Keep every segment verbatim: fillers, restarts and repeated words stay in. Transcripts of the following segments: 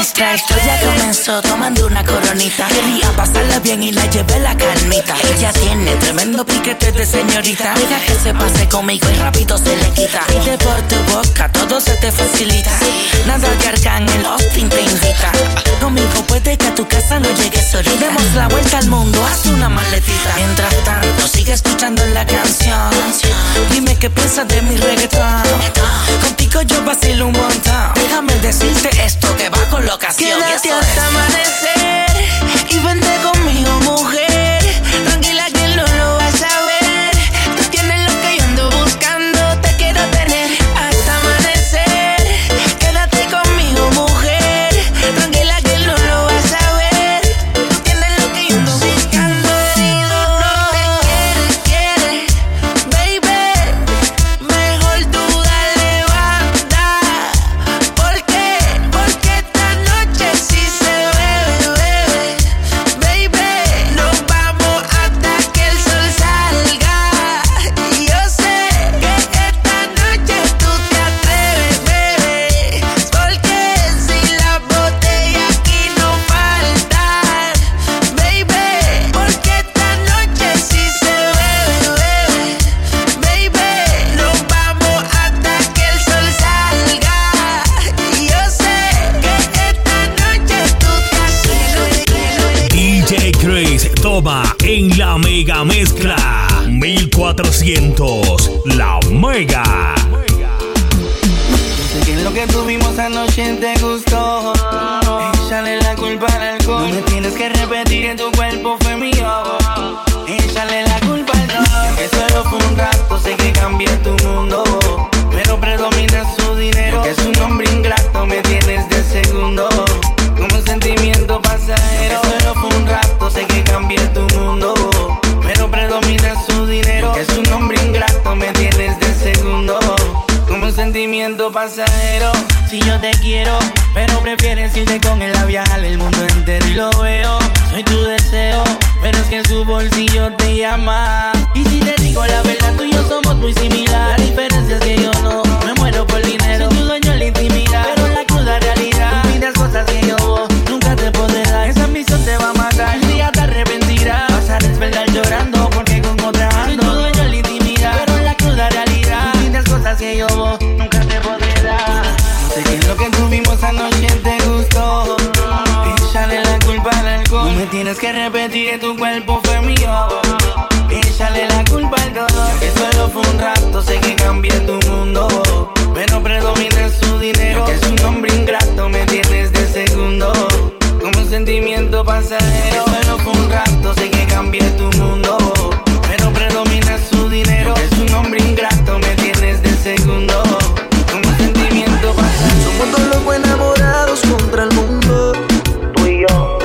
nuestra historia comenzó tomando una coronita. Quería pasarla bien y la llevé la calmita. Ella tiene tremendo piquete de señorita. Deja que se pase conmigo y rápido se le quita. Pide por tu boca, todo se te facilita. Nada de Arcángel, Austin te invita. Conmigo puede que a tu casa no llegues solita. Demos la vuelta al mundo, haz una maletita. Mientras tanto, sigue escuchando la canción. Dime qué piensas de mi reggaetón. Contigo yo vacilo un montón. Déjame decirte esto que va con locación. Quédate hasta amanecer y vente conmigo, mujer. Tranquila que no lo vas a ver. Tú tienes lo que yo ando buscando. Te quiero tener hasta amanecer. Quédate conmigo, mujer. Tranquila que no lo vas a ver. Tú tienes lo que yo ando buscando. Herido no te quiere, quiere, baby. Mejor tú dale banda. ¿Por qué? Porque esta noche sí se bebe, bebe. Baby, nos vamos hasta que el sol salga. Y yo sé que esta noche tú te atreves, bebé. Porque si las botellas aquí no faltan, baby. Porque esta noche sí se bebe, bebe. Baby, nos vamos hasta que el sol salga. Y yo sé que esta noche tú te atreves. D J Chris toma en la mega mezcla mil cuatrocientos, la mega. Sé que lo que tuvimos anoche te gustó. Échale la culpa al alcohol. No me tienes que repetir, en tu cuerpo fue mío. Échale la culpa al dolor. Que solo fue un rato, sé que cambié tu mundo. Pero predomina su dinero. Que es un hombre ingrato, me tienes de segundo. Como un sentimiento pasajero. Que solo fue un rato, sé que cambié tu mundo. Pero predomina su dinero. Que es un hombre ingrato, me tienes de segundo. Como un sentimiento pasajero. Si yo te quiero, pero prefieres irte con él a viajar el mundo entero y lo veo. Soy tu deseo, pero es que en su bolsillo te llama. Y si te digo la verdad, tú y yo somos muy similar. La diferencia es que yo no me muero por dinero. Soy tu dueño en la intimidad, pero la cruda realidad. Tú pides cosas que yo nunca te podré dar. Esa ambición te va a matar, un día te arrepentirás. Vas a despertar llorando porque con otra ando. Soy tu dueño en la intimidad, pero la cruda realidad. Tú pides cosas que yo nunca te podré dar. Sé que lo que tuvimos anoche te gustó. Échale la culpa al alcohol. No me tienes que repetir, en tu cuerpo fue mío. Échale la culpa al dolor. Que solo fue un rato, sé que cambié tu mundo. Pero predomina su dinero. Que es un hombre ingrato, me tienes de segundo. Como un sentimiento pasajero. Que solo fue un rato, sé que cambié tu mundo. Pero predomina su dinero. Que es un hombre ingrato, me tienes de segundo. Como un sentimiento pasajero. Somos dos locos enamorados contra el mundo. Tú y yo.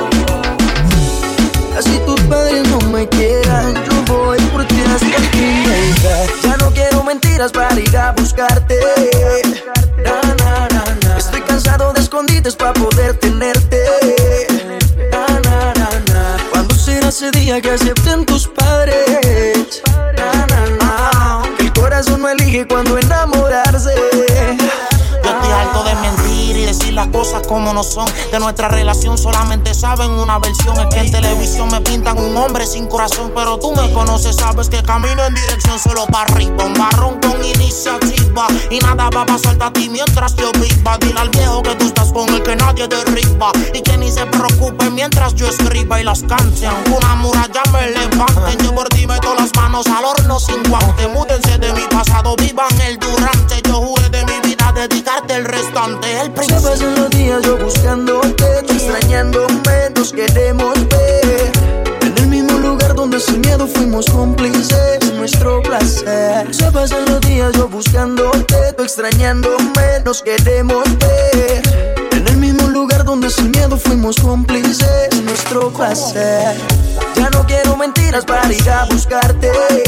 Así tus padres no me quieran, yo voy por ti hasta el fin. Ya no quiero mentiras para ir a buscarte. Na, na, na, na. Estoy cansado de escondites para poder tenerte. Na, na, na, na. ¿Cuándo será ese día que acepten tus padres? Na, na, na. El corazón no elige cuando enamorarse. Yo estoy harto de mentir y decir las cosas como no son. De nuestra relación solamente saben una versión. Es que en televisión me pintan un hombre sin corazón. Pero tú me conoces, sabes que camino en dirección solo para arriba. Un barrón con iniciativa y nada va a pasarte a ti mientras yo viva. Dile al viejo que tú estás con el que nadie derriba. Y que ni se preocupe mientras yo escriba y las cante. Aunque una muralla me levante, yo por ti meto las manos al horno sin guante. Múdense de mi pasado, vivan el durante. Yo juré de mi vida dedicarte el restante. El príncipe. Se pasan los días yo buscándote, tú extrañándome, nos queremos ver. En el mismo lugar donde sin miedo fuimos cómplices, nuestro placer. Se pasan los días yo buscándote, tú extrañándome, nos queremos ver. En el mismo lugar donde sin miedo fuimos cómplices, nuestro placer. Ya no quiero mentiras para ir a buscarte.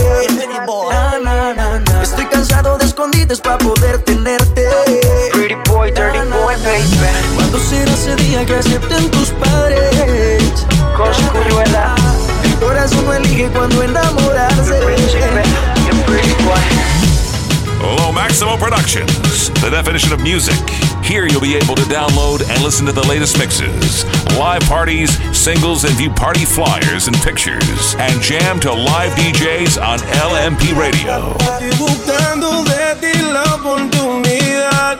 Na, na, na, na. Estoy cansado de escondites para poder tenerte. Pretty boy, dirty boy, baby. ¿Cuándo será ese día que acepten tus padres? Coach Cuyuela. El corazón no elige cuando enamorarse. You're pretty boy. Low Maximo Productions, the definition of music. Here you'll be able to download and listen to the latest mixes, live parties, singles, and view party flyers and pictures, and jam to live D Js on L M P Radio. Buscando de ti la oportunidad,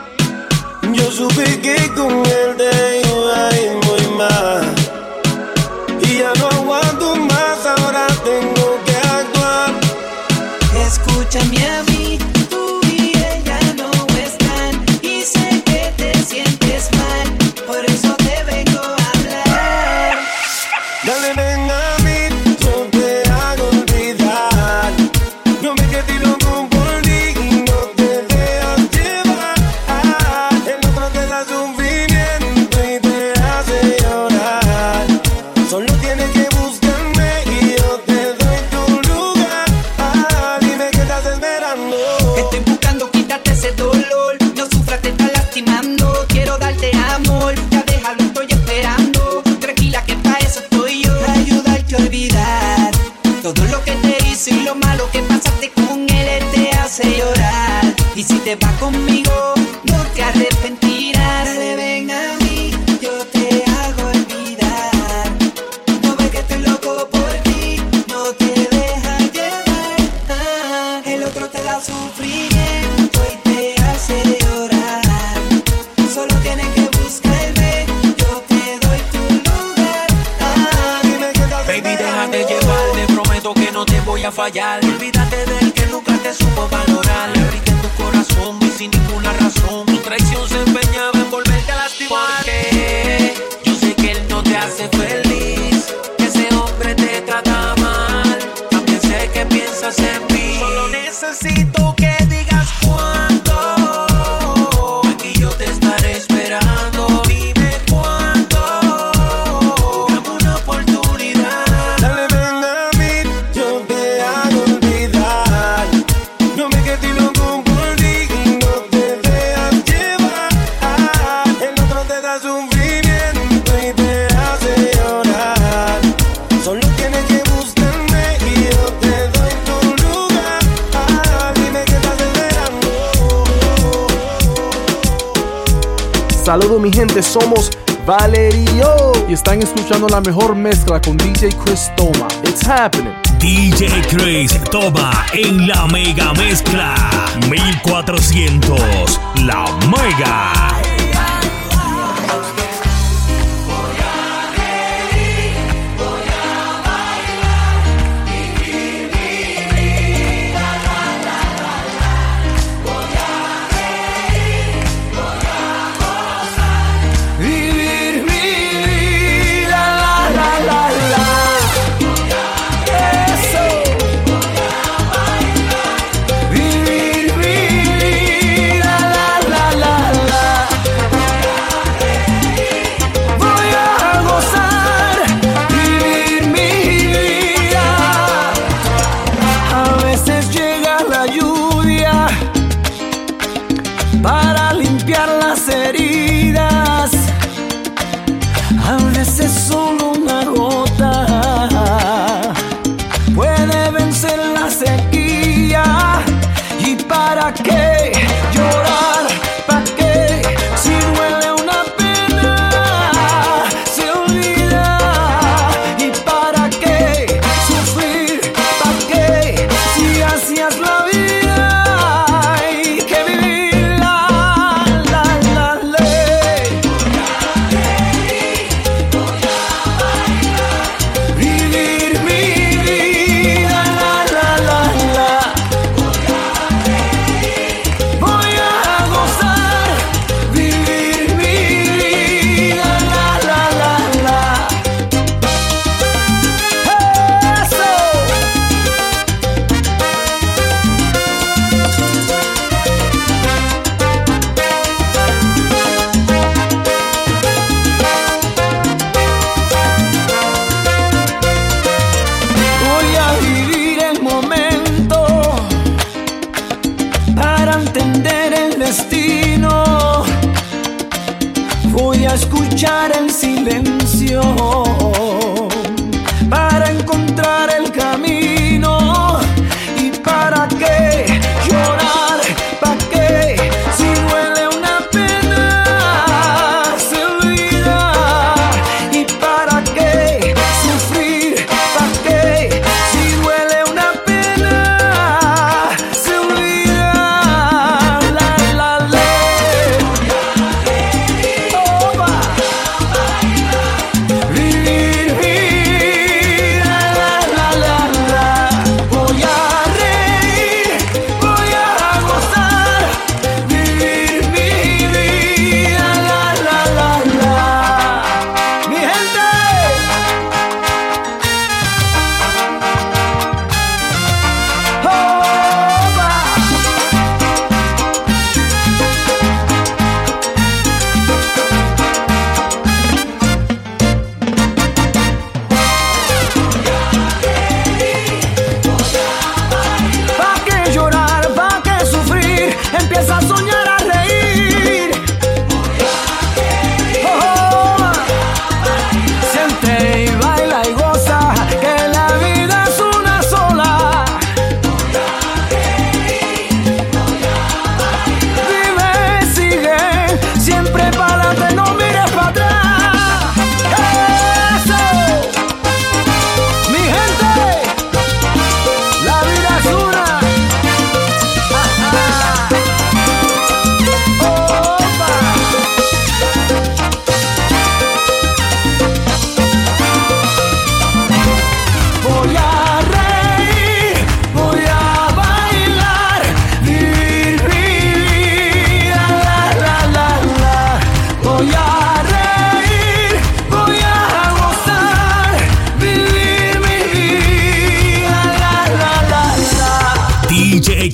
yo supe que con él te iba a ir muy mal, y ya no aguanto más, ahora tengo que actuar. Escúchame a mí, tú y ella no están, y sé que te sientes mal, por eso te vengo a hablar. Dale, ven a mí, yo te hago olvidar. No me quedé loco por ti y no te dejas llevar. El otro te da sufrimiento y te hace llorar. Solo tienes que buscarme y yo te doy tu lugar. Dime qué estás esperando. Estoy buscando quitarte ese dolor, no sufras, te está lastimando. Quiero darte amor, ya déjalo, estoy esperando. Tranquila que para eso estoy yo, para ayudarte a olvidar todo lo que te hizo y lo malo que pasaste con él, él te hace llorar. Y si te vas conmigo, no te arrepentirás. Dale, ven a mí, yo te hago olvidar. No ves que estoy loco por ti, no te dejas llevar. Ah, el otro te da sufrimiento y te hace llorar. Solo tienes que buscarme, yo te doy tu lugar. Ah, Dime qué estás Baby, esperando. déjate llevar, te prometo que no te voy a fallar. Olvídate del que nunca te supo valorar. Le abriste tu corazón y sin ninguna razón tu traición se empeñaba en volverte a lastimar. Porque yo sé que él no te hace feliz, que ese hombre te trata mal. También sé que piensas en mí. Solo necesito que digas cuándo. Aquí yo te estaré esperando. Dime cuándo. Dame una oportunidad. Dale, ven a mí, yo te hago olvidar. No me quedé loco por ti y no te dejas llevar. El otro te da sufrimiento y te hace llorar. Solo tienes que buscarme y yo te doy tu lugar. Dime qué estás esperando. Saludos mi gente, somos Valerio y están escuchando la mejor mezcla con D J Chris Toma. It's happening. D J Chris Toma en la mega mezcla mil cuatrocientos, la mega. Vivir mi vida, la la la la. Eso. Vivir mi vida, la la la la. Voy a gozar, vivir mi vida. A veces llega la lluvia para limpiar las heridas. A veces solo una gota puede vencer la sequía. ¿Y para qué llorar? ¿Para qué? Si duele una pena, se olvida. ¿Y para qué sufrir? ¿Para qué? Si así es la vida, hay que vivirla, la, la, ley. Vivir mi vida, la, la, la, la. Voy a gozar, vivir mi vida, la, la, la, la. Eso. Voy a vivir el momento para entender el destino. Voy a escuchar el silencio para encontrar el camino. ¿Y para qué llorar? ¿Para qué? Si duele una pena,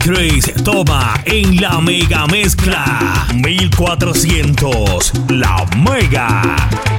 Chris Toma en la mega mezcla mil cuatrocientos, la mega.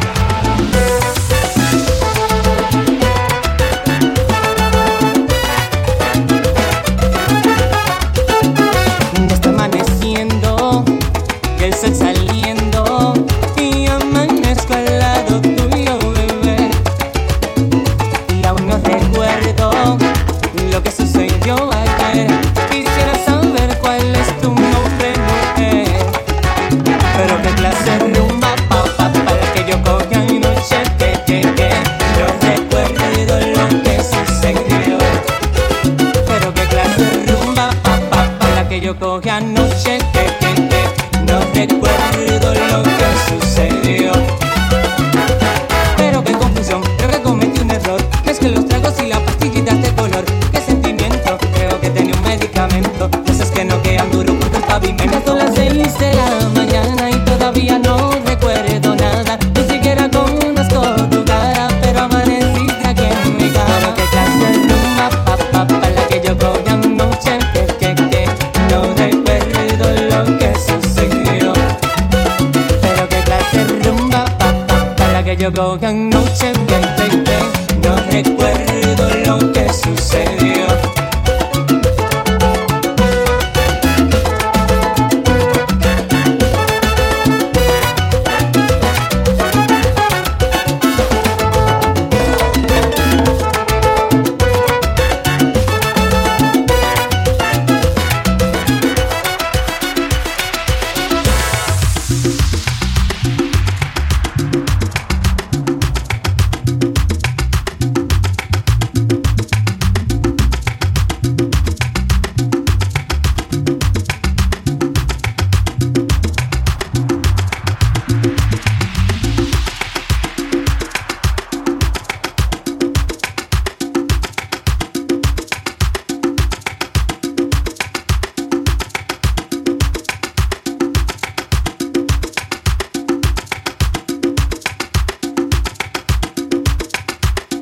Ya está amaneciendo, el sol saliendo y amanezco al lado tuyo, bebé. Y aún no recuerdo lo que sucedió ayer. Quisiera saber cuál es tu nombre, mujer. Pero qué clase de rumba, pa, pa, para que yo coja anoche que llegué. No recuerdo lo que sucedió. Pero qué clase de rumba, pa, pa, para que yo coja anoche que llegué. No recuerdo lo que sucedió. Pero qué confusión, creo que cometí un error. Mezclé los tragos y las pastillitas de color. Qué sentimiento, creo que tenía un medicamento. Cosas que no quedan duros junto al pavimento. Son las seis de la mañana y todavía no recuerdo nada. Ni siquiera conozco tu cara, pero amaneciste aquí en mi cama. Pero qué clase de rumba, pa, pa, pa, la que yo cogí anoche, que, que, que no recuerdo lo que sucedió. Pero qué clase de rumba, pa, pa, pa, la que yo cogí anoche, que, que